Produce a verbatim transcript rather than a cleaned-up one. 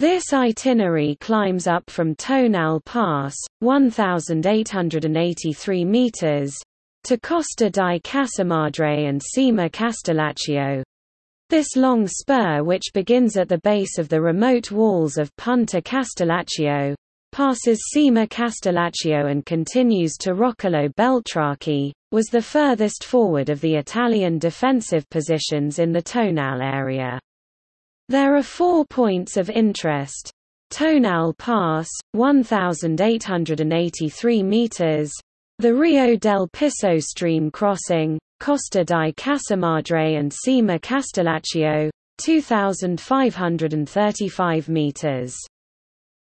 This itinerary climbs up from Tonal Pass, one thousand eight hundred eighty-three meters, to Costa di Casamadre and Cima Castellaccio. This long spur, which begins at the base of the remote walls of Punta Castellaccio, passes Cima Castellaccio and continues to Roccolo Beltracchi, was the furthest forward of the Italian defensive positions in the Tonal area. There are four points of interest. Tonal Pass, one thousand eight hundred eighty-three meters, the Rio del Piso stream crossing, Costa di Casamadre and Cima Castellaccio, two thousand five hundred thirty-five meters.